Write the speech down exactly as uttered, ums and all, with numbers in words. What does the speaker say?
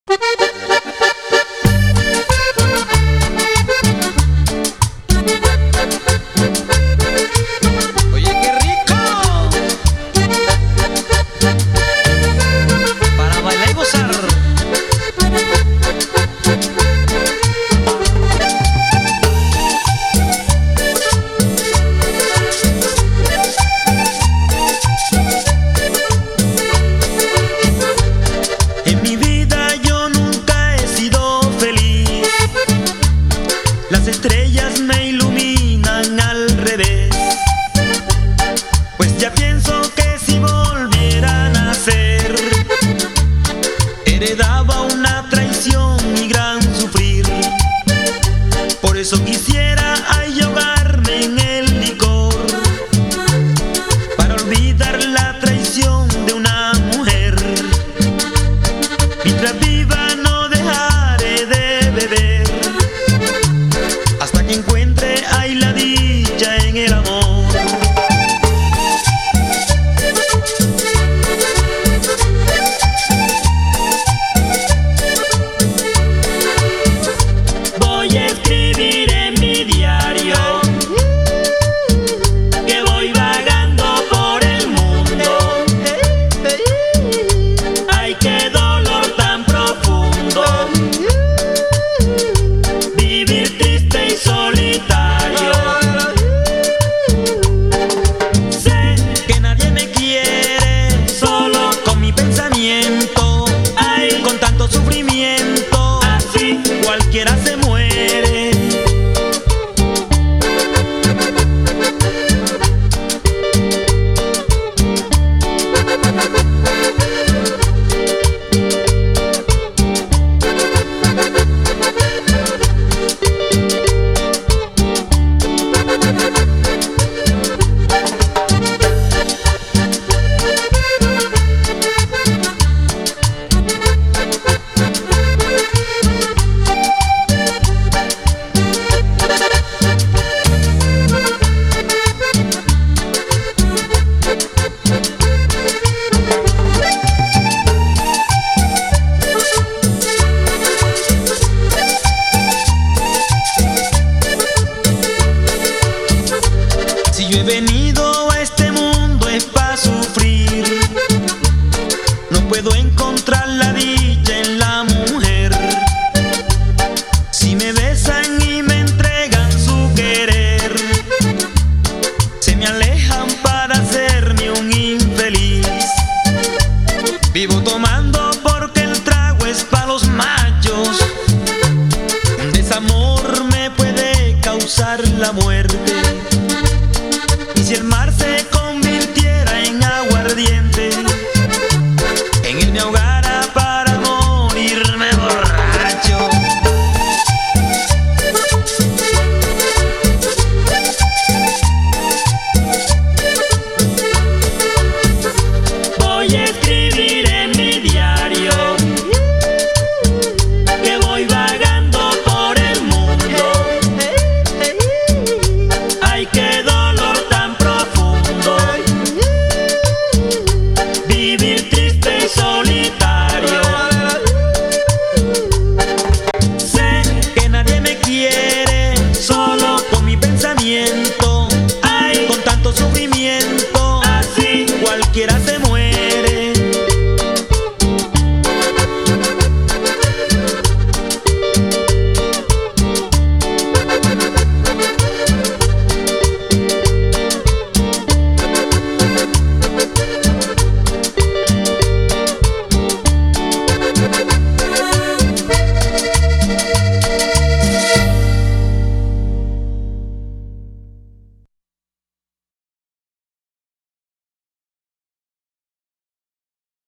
Las estrellas me iluminan al revés, pues ya pienso que si volviera a nacer, heredaba una traición y gran sufrir. Por eso quisiera ahogarme en el licor, para olvidar la traición de una mujer. Mientras viva no dejaré de beber, hasta que encuentre ahí la dicha en el amor. Voy a escribir en mi diario que voy vagando por el mundo. Ay, qué dolor tan profundo, vivir triste y solitario. Sé que nadie me quiere, solo con mi pensamiento. Ay, con tanto sufrimiento, así cualquiera se muere. Si yo he venido a este mundo es para sufrir, no puedo encontrar la dicha en la mujer. Si me besan y me entregan su querer, se me alejan para hacerme un infeliz. Vivo tomando porque el trago es para los machos, un desamor me puede causar la muerte.